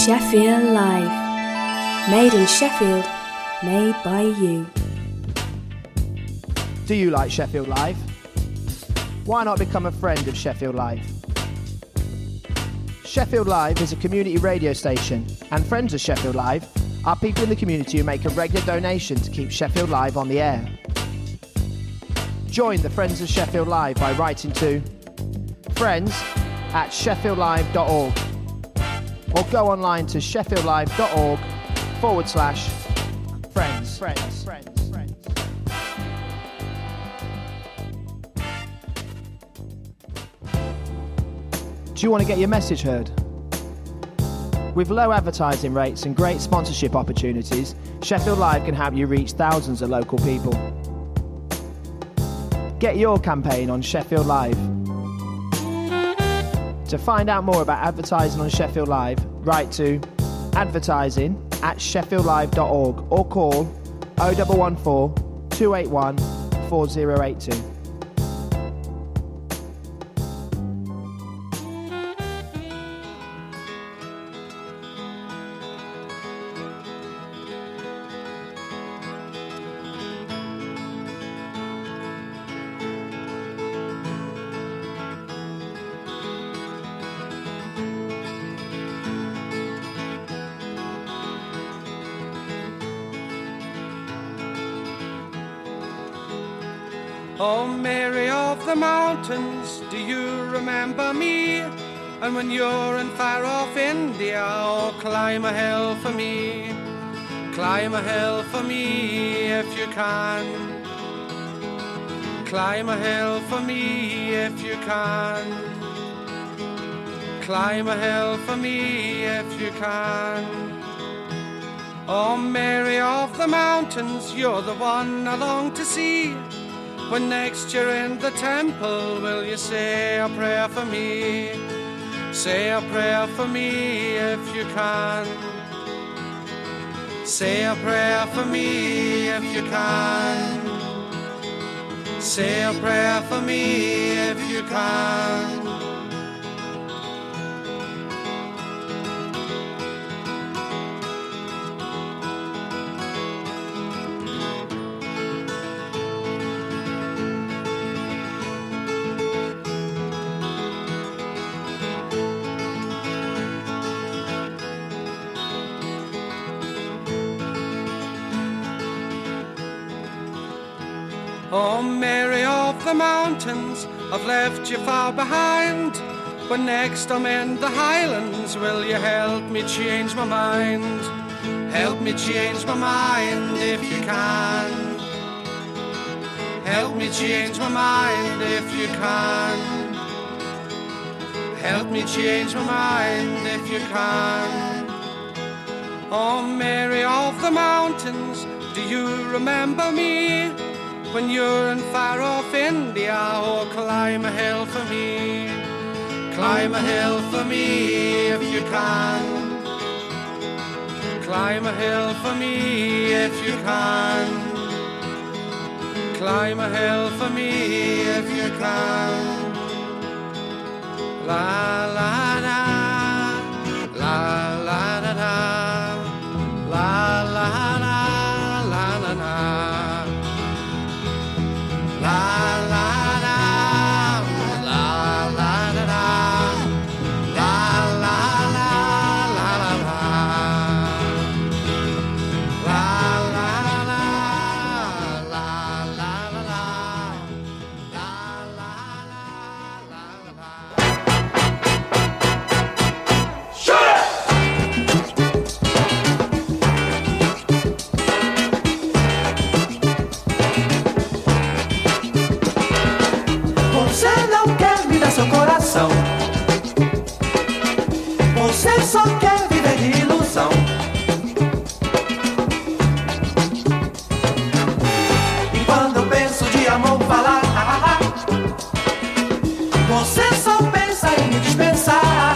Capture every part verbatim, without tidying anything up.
Sheffield Live. Made in Sheffield, made by you. Do you like Sheffield Live? Why not become a friend of Sheffield Live? Sheffield Live is a community radio station, and friends of Sheffield Live are people in the community who make a regular donation to keep Sheffield Live on the air. Join the Friends of Sheffield Live by writing to friends at sheffield live dot org or go online to sheffield live dot org forward slash friends. Friends. Friends. Friends. Do you want to get your message heard? With low advertising rates and great sponsorship opportunities, Sheffield Live can help you reach thousands of local people. Get your campaign on Sheffield Live. To find out more about advertising on Sheffield Live, write to advertising at sheffield live dot org or call oh one one four, two eight one, four oh eight two. Oh, Mary of the mountains, do you remember me? And when you're in far off India, oh, climb a hill for me. Climb a hill for me if you can. Climb a hill for me if you can. Climb a hill for me if you can. Oh, Mary of the mountains, you're the one I long to see. When next you're in the temple, will you say a prayer for me? Say a prayer for me if you can. Say a prayer for me if you can. Say a prayer for me if you can. Oh, Mary of the mountains, I've left you far behind. When next I'm in the Highlands, will you help me change my mind? Help me change my mind if you can. Help me change my mind if you can. Help me change my mind if you can. Oh, Mary of the mountains, do you remember me? When you're in far off India, oh, climb a hill for me. Climb a hill for me if you can. Climb a hill for me if you can. Climb a hill for me if you can. La la la, la la da da, la la la, la la la. La la la, la la da da, la la la, la la la, la la la, la la la, la la la, la la. Shoot it! Você não quer me dar seu coração. Você só quer viver de ilusão. E quando eu penso de amor falar, você só pensa em me dispensar.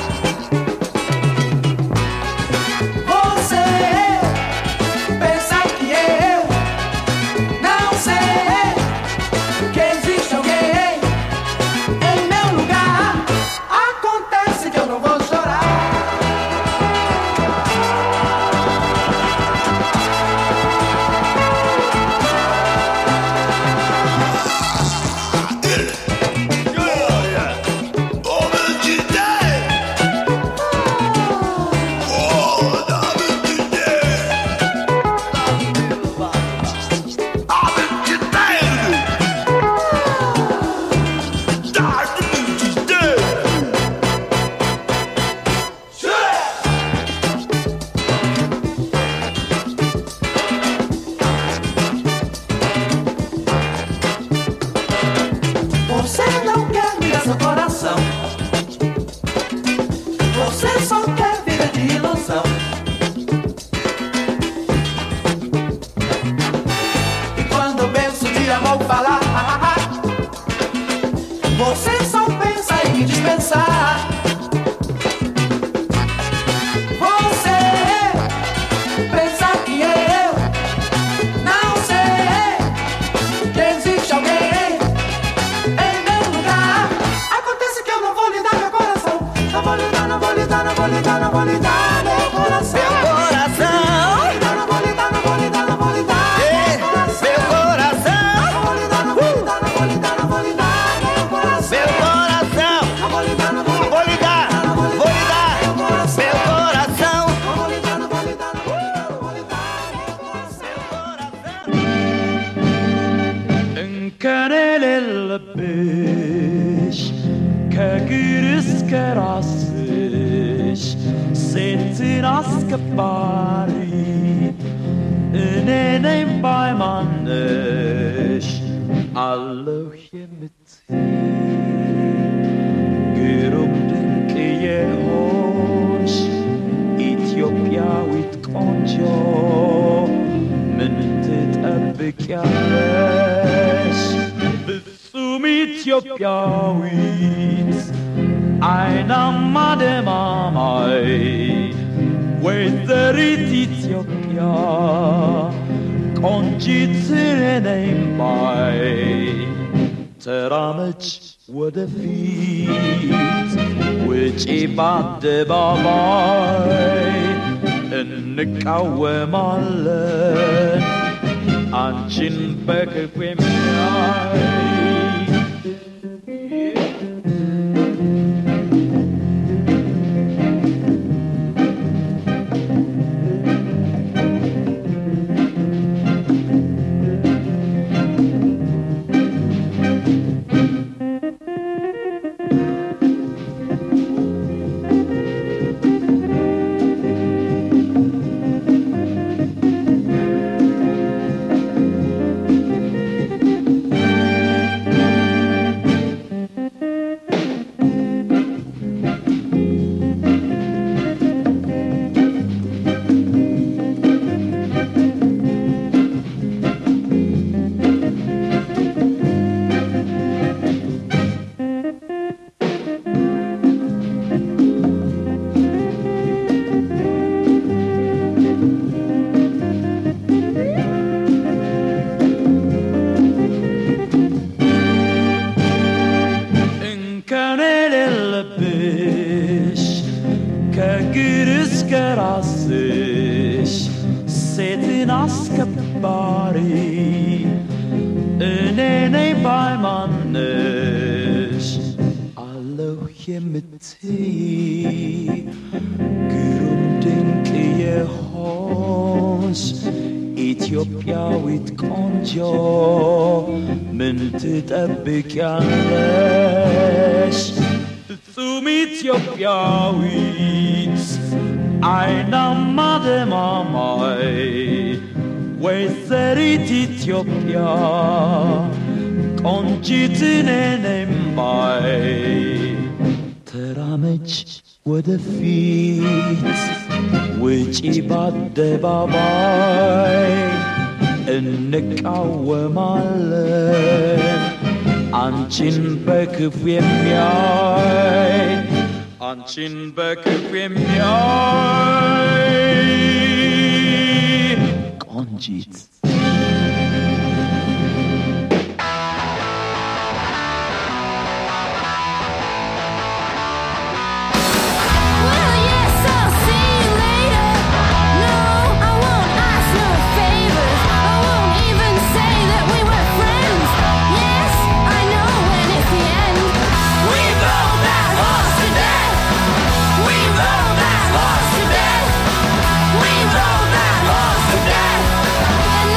Você pensa que eu não sei que existe alguém em meu lugar. Acontece que eu não vou chorar. napolitano, napolitano, napolitano, coração. Meu coração. Napolitano, napolitano, napolitano, napolitano, É, coração. meu coração. Napolitano, napolitano, napolitano, napolitano, coração. Meu coração. Napolitano, napolitano, Vou lhe dar, vou lhe dar. Meu coração. napolitano, napolitano, napolitano, እንከን የሌለብሽ ከእግር እስከ ራስሽ ሴትን አስከባሪ እኔ ነኝ ባይ ማነሽ አለሁ የምትይ ግሩም ድንቅ የሆንሽ ኢትዮጵያዊት ቆንጆ ምን ትጠብቂያለሽ? ፍጹም ኢትዮጵያዊት አይናማ ደማማይ ወይዘሪት ኢትዮጵያ ቆንጂት ነኝ ባይ ተራመች ወደፊት ውጪ በአደባባይ እንቃወማለን አንቺን በክፉ የሚያይ ኢትዮጵያዊት ቆንጆ ምን ትጠብቂያለሽ? ፍጹም ኢትዮጵያዊት አይናማ ደማማይ ወይዘሪት ኢትዮጵያ ቆንጂት ነኝ ባይ ተራመች ወደፊት ውጪ በአደባባይ እንቃወማለን አንቺን በክፉ የሚያይ አንቺን በክፉ የሚያይ ቆንጂት We roll that horse to death.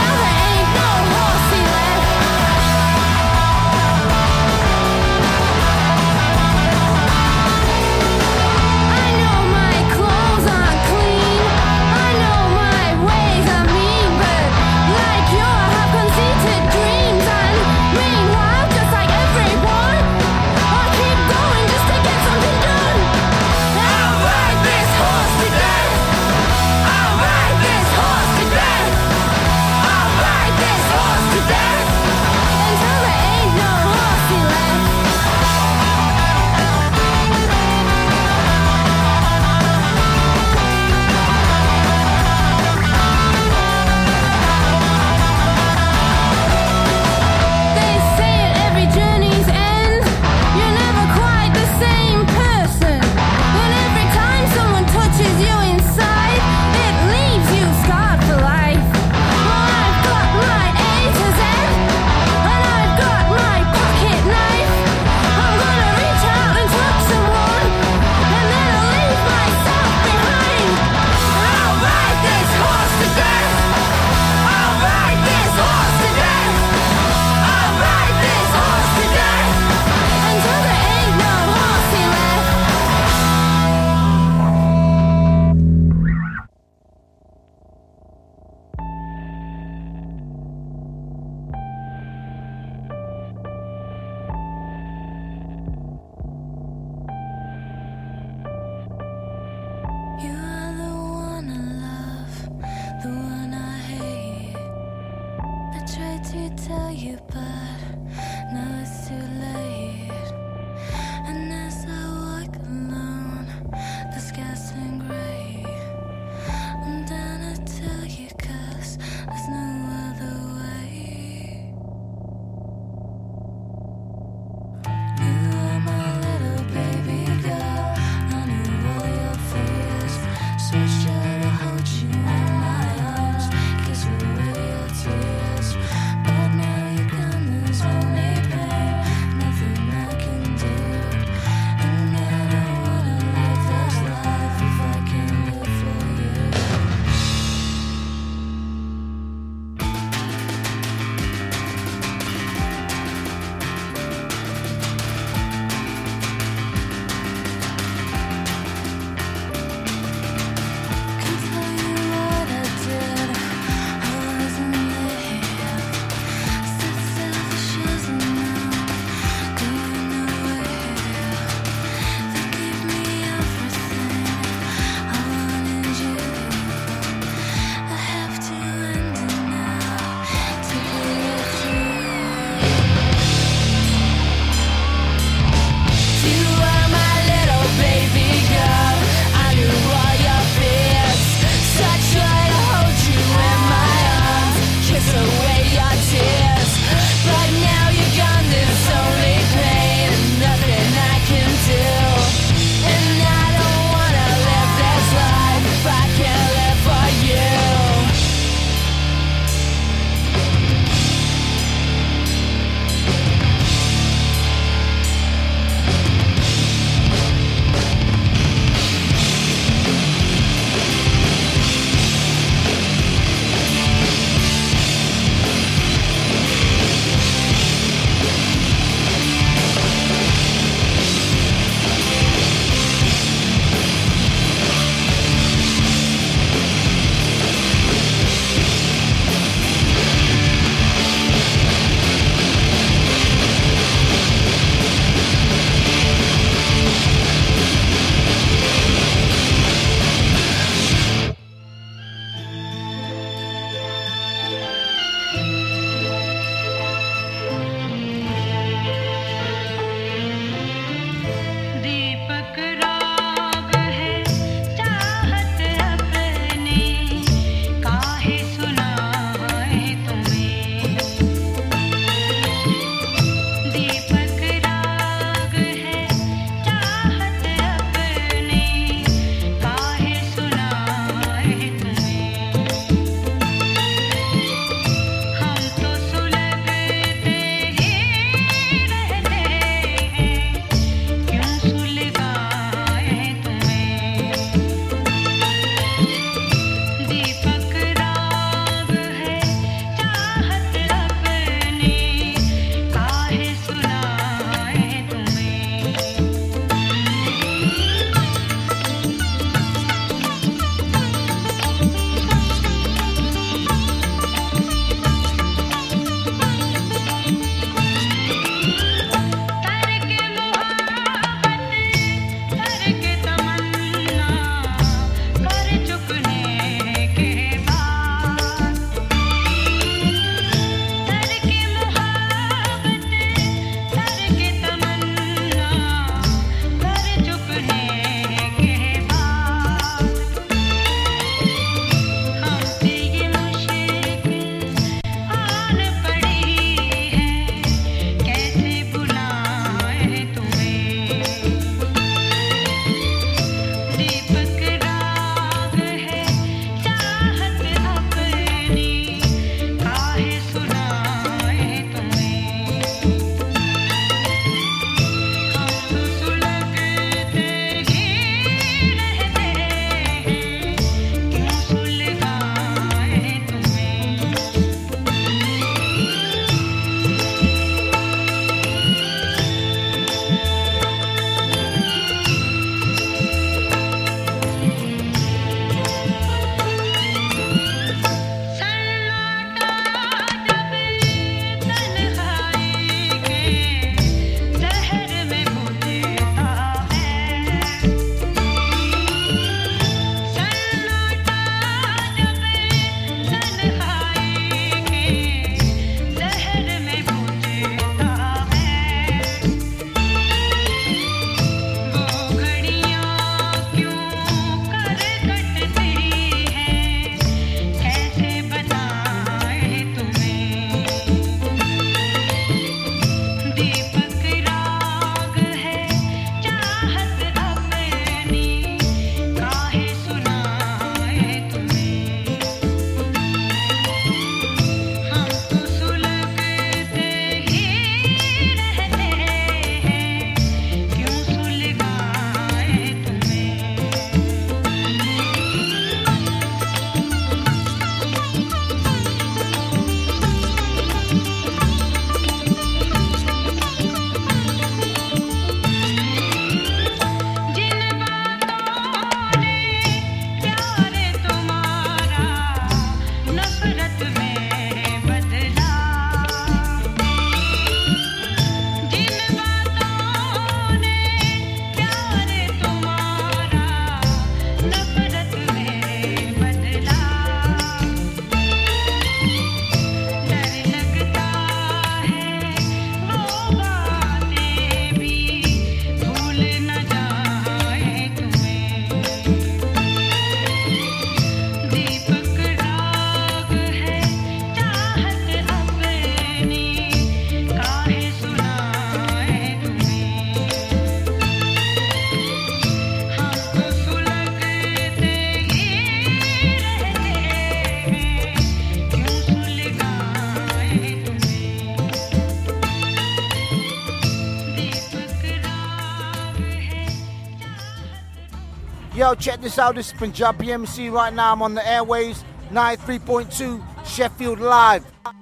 Yo, check this out. This is Punjabi M C right now. I'm on the airwaves, ninety-three point two Sheffield Live.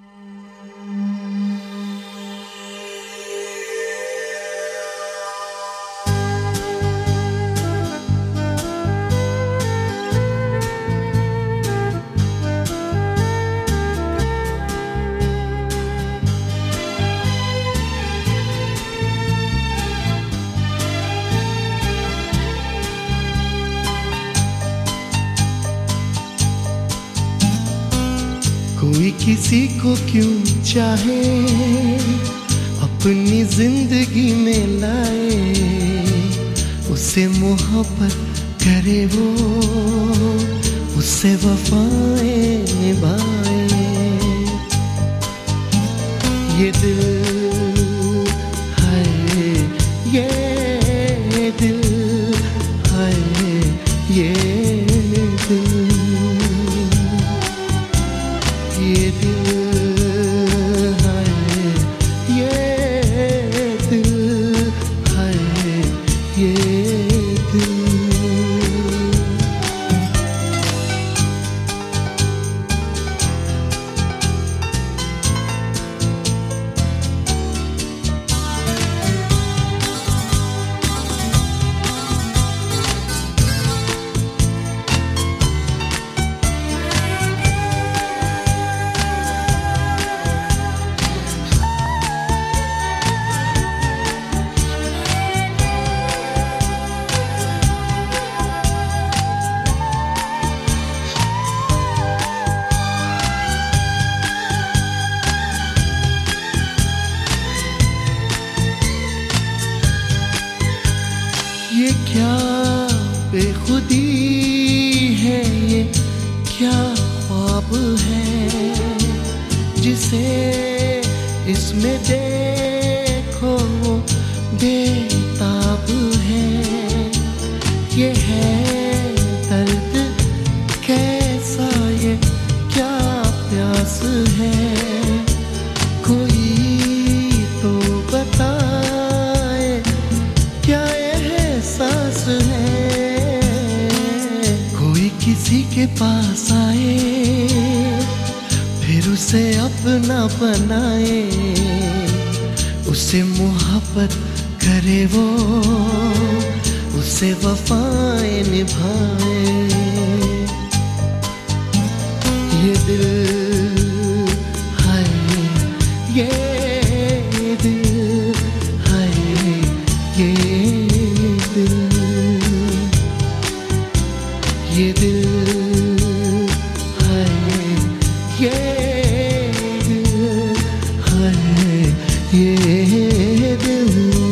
कोई किसी को क्यों चाहे अपनी जिंदगी में लाए उससे मोहब्बत करे वो उससे वफाएं निभाए ये दिल है ये दिल है ये दिल ये दिल है ये दिल है ये दिल ये क्या बेखुदी है ये क्या ख्वाब है जिसे इसमें देखो वो बेताब है ये है दर्द कैसा ये क्या प्यास है कोई तो बताए क्या एहसास है कोई किसी के पास आए फिर उसे अपना बनाए उसे मोहब्बत करे वो उसे वफाएं निभाए ये दिल है ये दिल है ये दिल ये दिल है ये दिल है ये दिल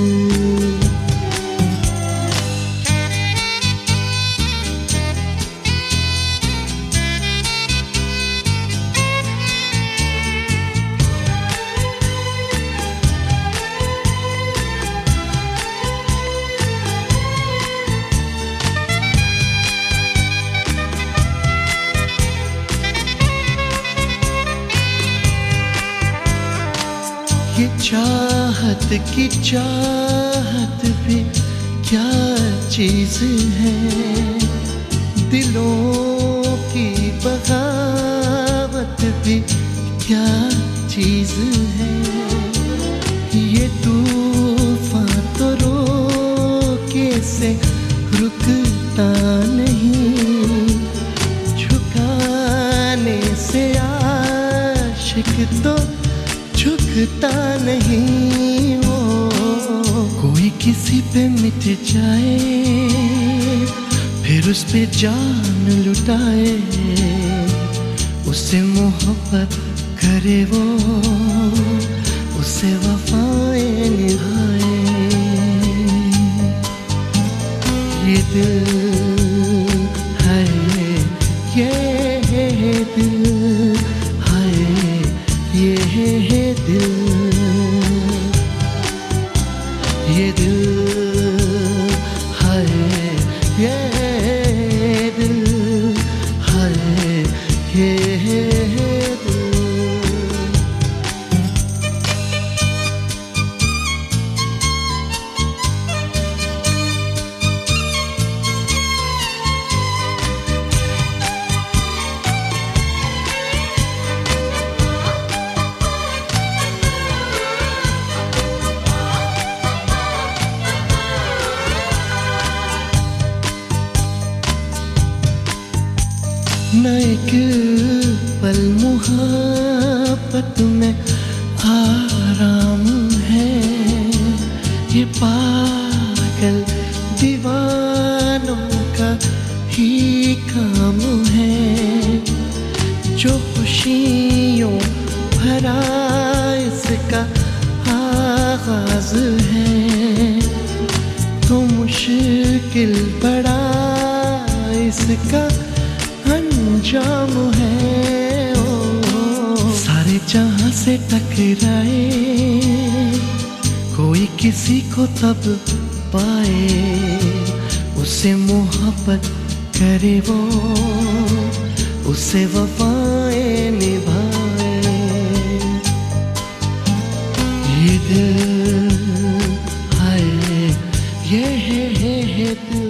ये चाहत की चाहत भी क्या चीज है दिलों की बगावत भी क्या चीज है ये तूफान तो रोके से रुकता नहीं झुकाने से आशिक तो झुकता नहीं वो कोई किसी पे मिट जाए फिर उस पे जान लुटाए उससे मोहब्बत करे वो उससे वफाएं निभाए ये दिल है ये दिल है ये दिल ये दिल है ये दिल है ये दिल न एक पल मुहब्बत में आराम है, ये पागल दीवानों का ही काम है। जो खुशियों भरा इसका आगाज है, तो मुश्किल बड़ा इसका अंजाम है। ओ, सारे जहां से टकराए, कोई किसी को तब पाए, उसे मोहब्बत करे वो, उसे वफाएं निभाए। ये दिल हाय, ये है, है, है दिल।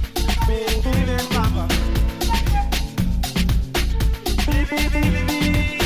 baby, baby, baby.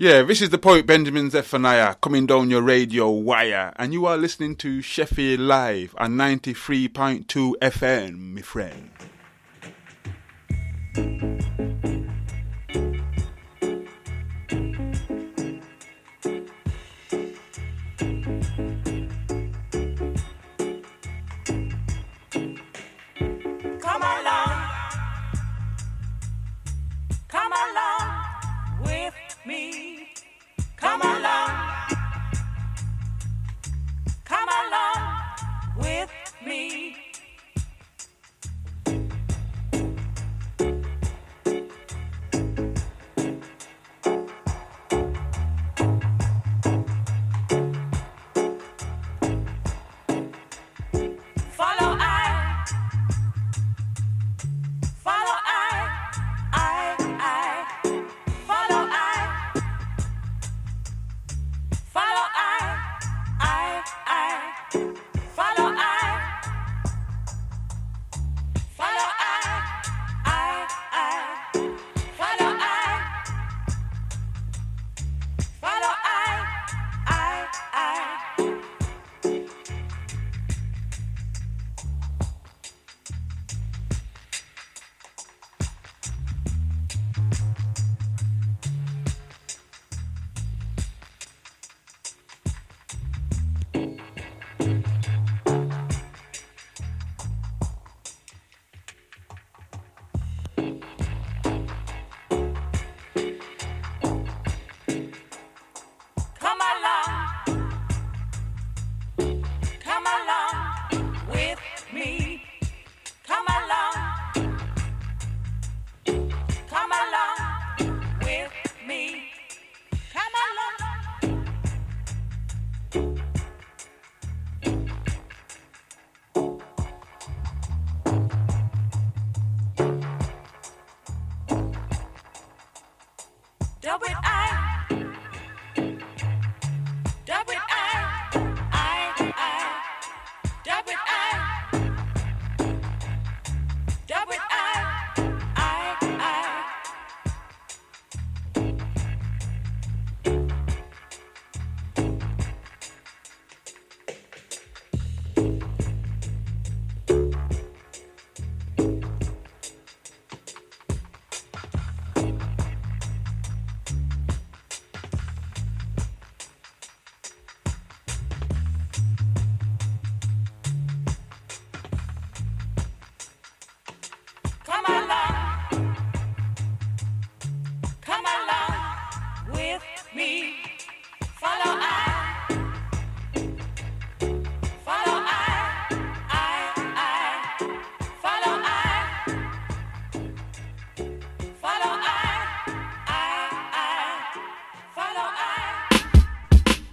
Yeah, this is the poet Benjamin Zephaniah coming down your radio wire, and you are listening to Sheffield Live on ninety-three point two F M, my friend. Come along, come along with me. Come along, come along with me. Follow I, follow I, I, I, follow I, follow I, I, I, follow I, follow I, I, I, follow I, follow I, I, I. Come along, come along with me. Come along, come along with me. Come along. Double I, double I, I, I, double I, double I, I, I. Come along, come along with me. Follow I, follow I, I, I, follow I, follow I, I, I, follow I.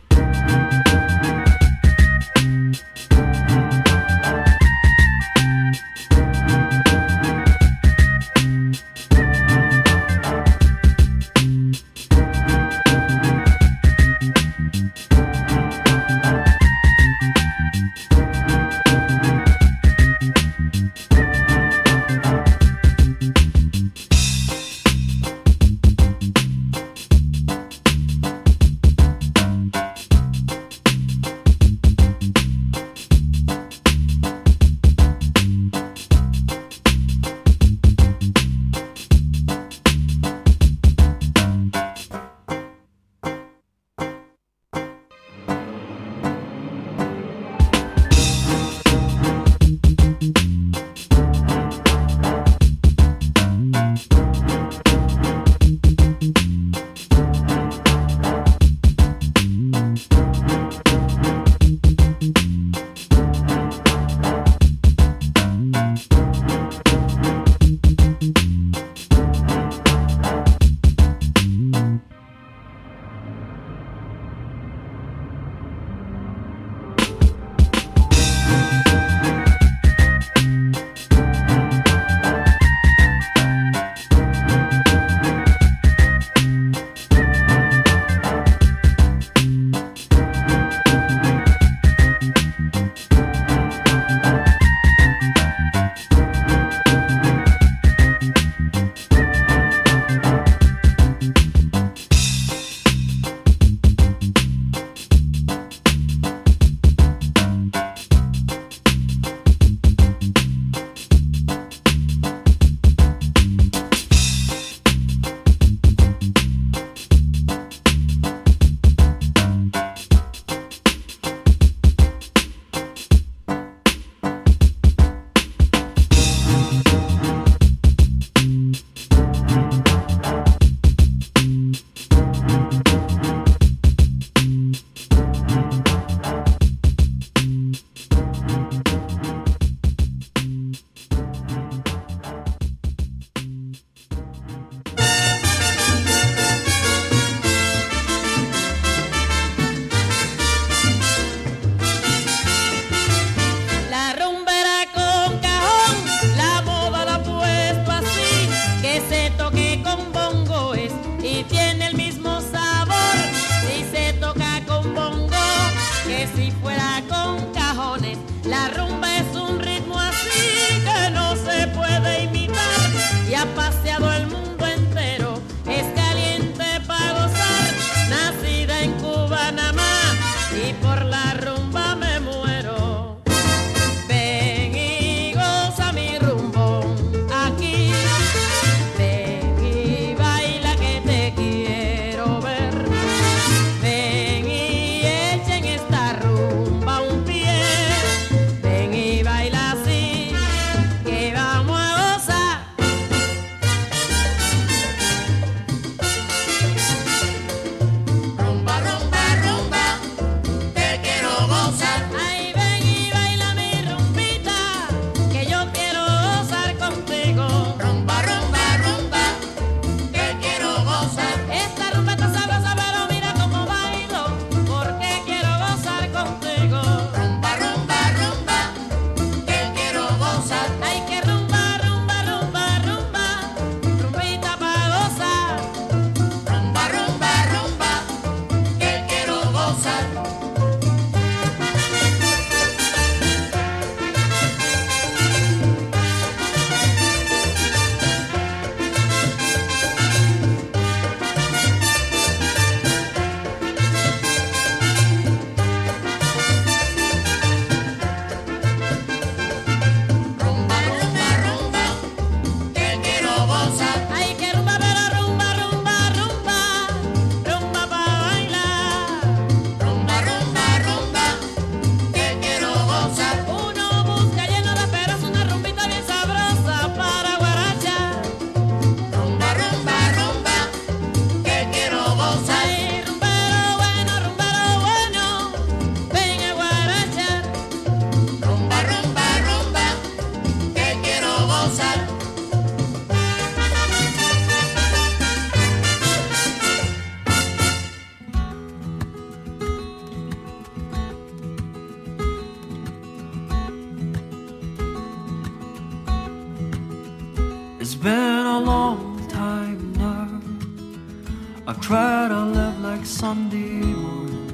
been a long time now. I've tried to live like Sunday morning,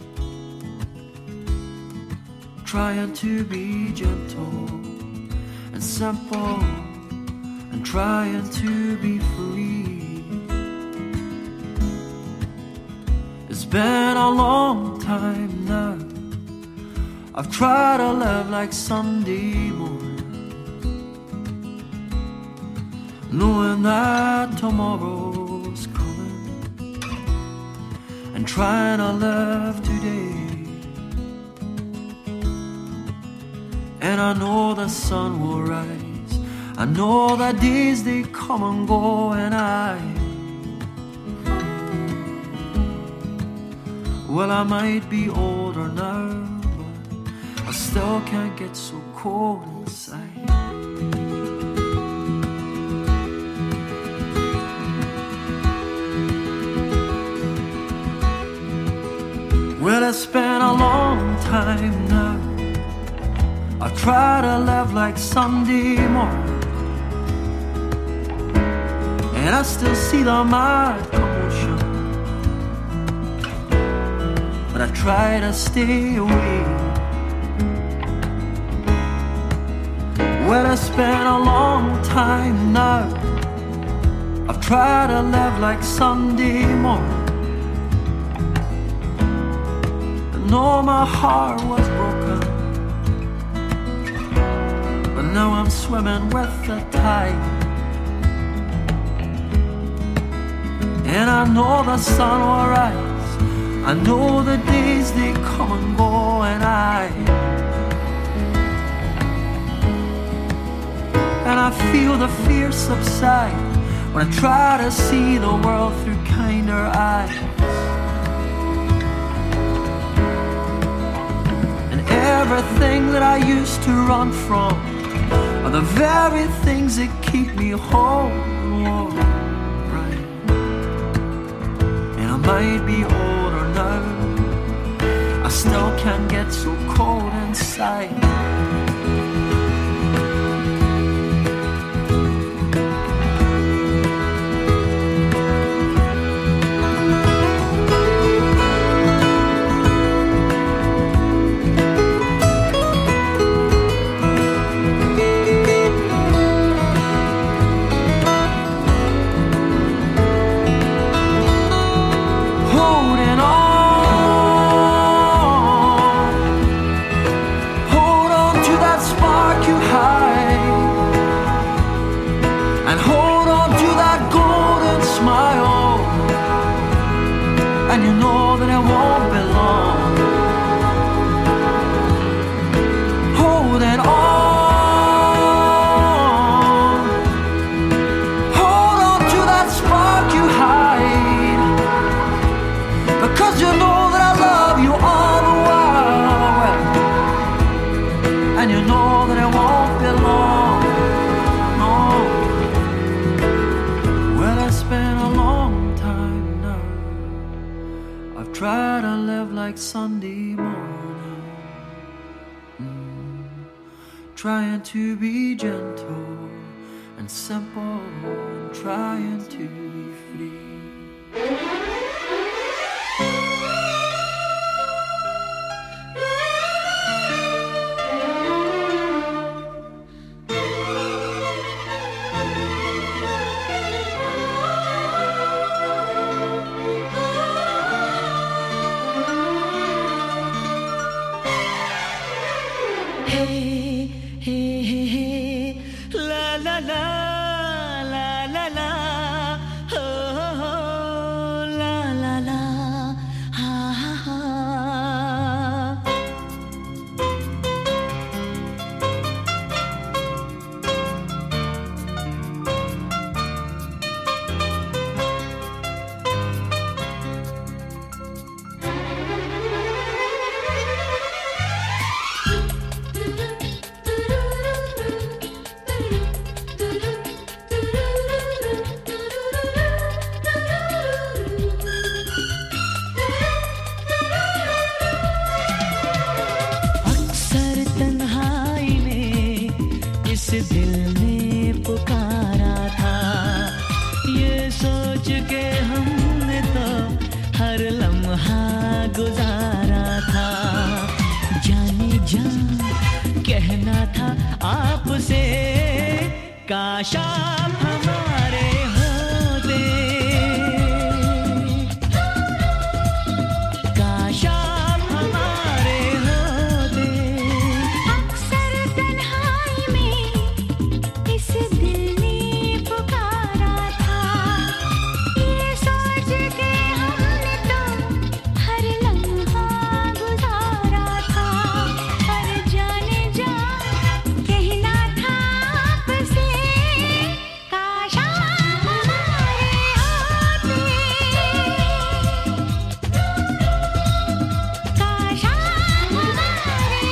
trying to be gentle and simple, and trying to be free. It's been a long time now. I've tried to live like Sunday morning, knowing that tomorrow's coming, and trying to live today. And I know the sun will rise, I know that days they come and go, and I, well, I might be older now, but I still can't get so cold inside. Well, it's been a long time now. I've tried to live like Sunday morning, and I still see the mad commotion, but I try to stay away. Well, it's been a long time now. I've tried to live like Sunday morning. I know my heart was broken, but now I'm swimming with the tide. And I know the sun will rise, I know the days they come and go, and I, and I feel the fear subside when I try to see the world through kinder eyes. And everything that I used to run from are the very things that keep me home and warm, right? And I might be older now, I still can't get so cold inside. Sunday morning, mm, trying to be gentle and simple, and trying to be free. दिल ने पुकारा था। जान कहना था आपसे काश आप हमारे होते काश आप हमारे होते अक्सर तन्हाई में इस दिल ने पुकारा था ये सोच के हमने तो हर लम्हा गुजारा था पर जाने जा कहना था आपसे काश आप हमारे होते काश आप हमारे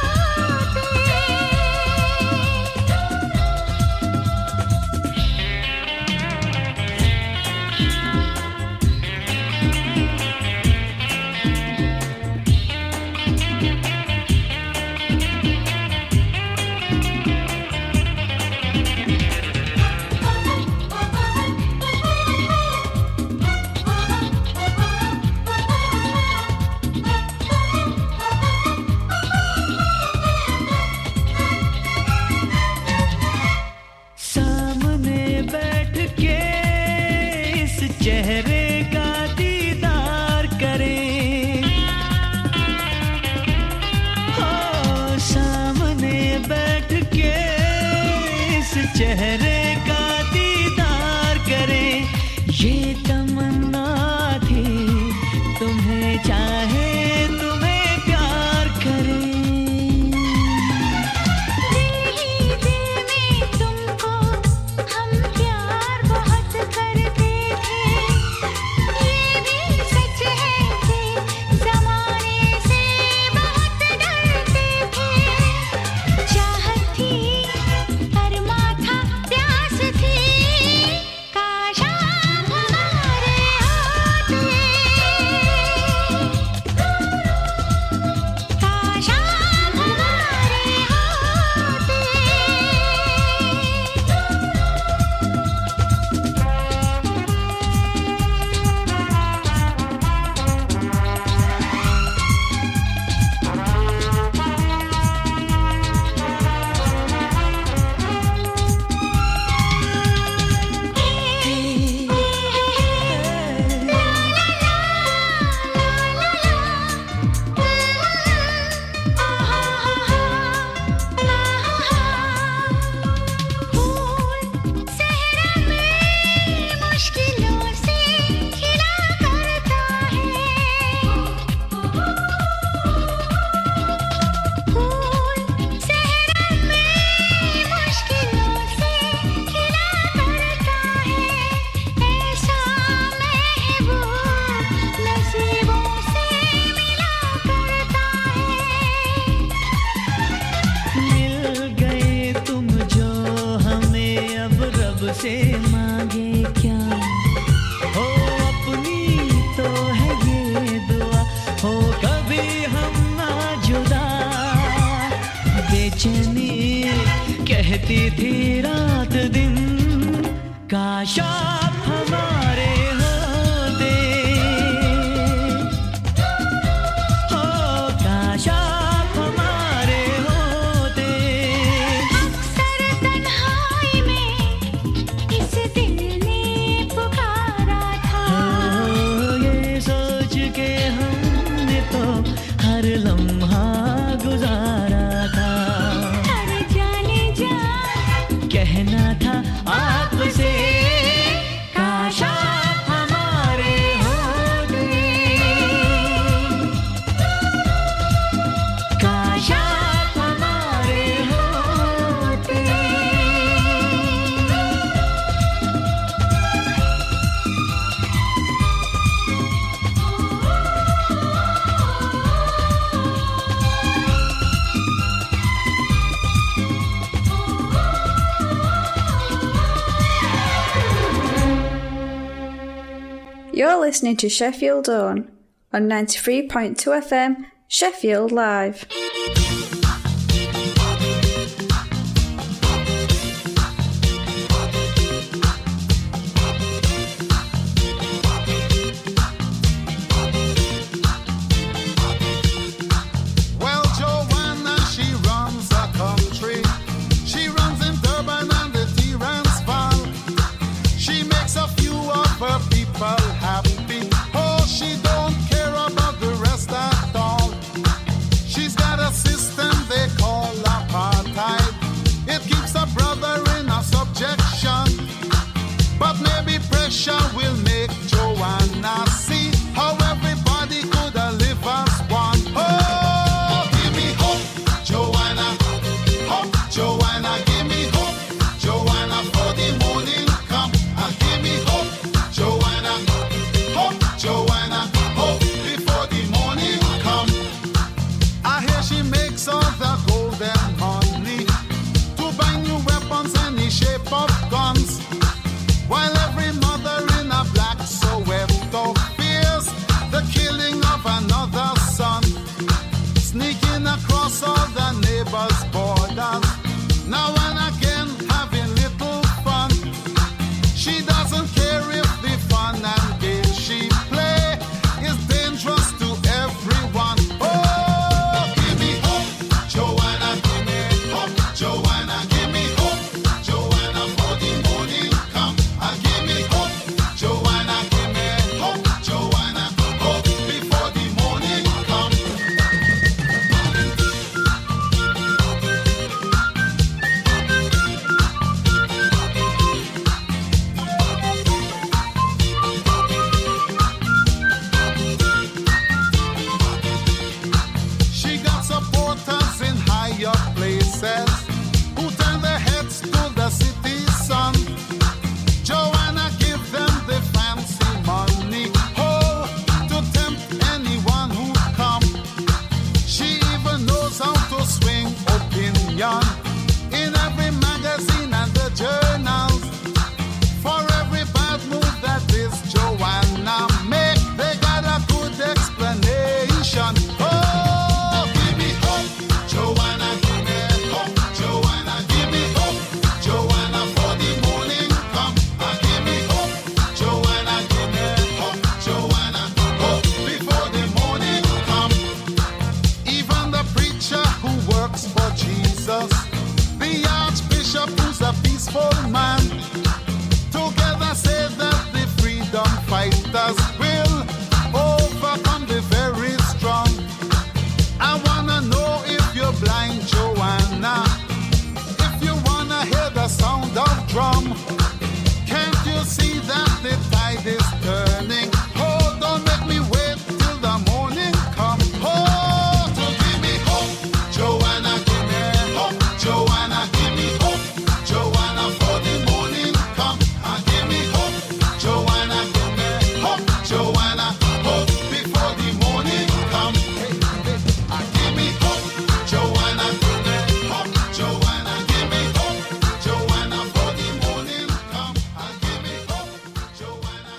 सामने बैठ के इस चेहरे का दीदार करें हो सामने बैठ के इस चेहरे का दीदार करें ये तमन्ना थी तुम्हें चाहे तुम्हें प्यार करें दिल ही दिल में तुमको हम प्यार बहुत करते थे ये भी सच है कि ज़माने से बहुत डरते थे चाहत थी अरमा था प्यास थी काश आप हमारे होते काश आप हमारे होते फूल सहरा में मुश्किलों से खिला करता है फूल सहरा में मुश्किलों से खिला करता है ऐसा महबूब नसीबों से मिला करता है मिल गए तुम जो हमें अब रब से मांगे क्या हो अपनी तो है ये दुआ हो कभी हम ना जुदा बेचैनी कहती थी रात दिन काश आप हमारे होते हो काश आप हमारे होते अक्सर तन्हाई में इस दिल ने पुकारा था हो ये सोच के हमने तो हर लम्हा गुजारा था हर जाने जा कहना था आपसे काश आप हमारे होते काश आप हमारे होते You're listening to Sheffield On on ninety-three point two F M, Sheffield Live. Well, Joanna system they call apartheid. It keeps a brother in a subjection, but maybe pressure will make Joanna see how everybody could have lived as one. Oh, give me hope, Joanna. Hope, Joanna, give me hope, Joanna, for the morning come. And give me hope, Joanna. Hope, Joanna, hope before the morning come. I hear she makes all the golden money to buy new weapons any shape of guns, while every mother in a black Soweto fears the killing of another son, sneaking across all the neighbors' borders, now and again having little fun. She doesn't care if the fun and games she play is dangerous to everyone. Oh, give me hope, Joanna, give me hope, Joanna, give me hope, Joanna, for the morning come. And give me hope, Joanna, give me hope, Joanna, hope before the morning come. She got supporters in higher places who turn their heads to the city sun. Joanna give them the fancy money, oh, to tempt anyone who come. She even knows how to swing opinion in every magazine and the journals. For every bad move that this Joanna make, they got a good explanation. Oh, give me hope, Joanna, give me hope, Joanna, give me hope, Joanna, for the morning come. And give me hope, Joanna, give me hope, Joanna, hope before the morning come. Even the preacher who works for Jesus, the archbishop who's a peaceful man, together say that the freedom fighters will overcome the very strong. I wanna know if you're blind, Joanna, if you wanna hear the sound of drum. Can't you see that the tide is turning? Oh, don't make me wait till the morning come. Oh, to give me hope, Joanna, give me hope, Joanna, give me hope, Joanna, for the morning come. And give me hope, Joanna, give me hope, Joanna, hope before the morning come. And give me hope, Joanna, give me hope, Joanna, give me hope, Joanna, for the morning come. And give me hope, Joanna.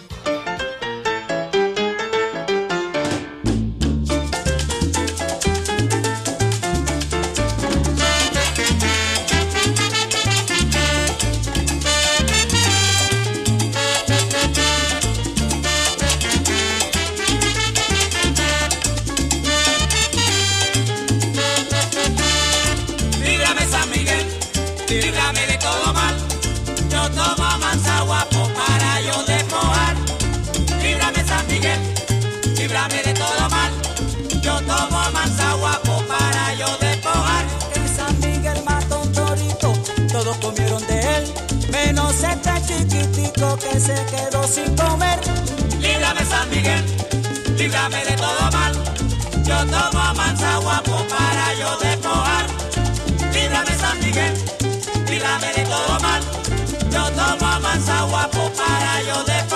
Líbrame San Miguel, líbrame de todo mal. Yo tomo manzaguapo para yo despojar. Líbrame San Miguel, líbrame de todo mal. Yo tomo manzaguapo para yo despojar. El San Miguel mató un torito, todos comieron de él, menos este chiquitico que se quedó sin comer. Líbrame San Miguel, líbrame de todo mal. Yo tomo manzaguapo para yo despojar. Líbrame San Miguel, líbrame de todo mal. Yo tomo manzaguapo para yo despojar.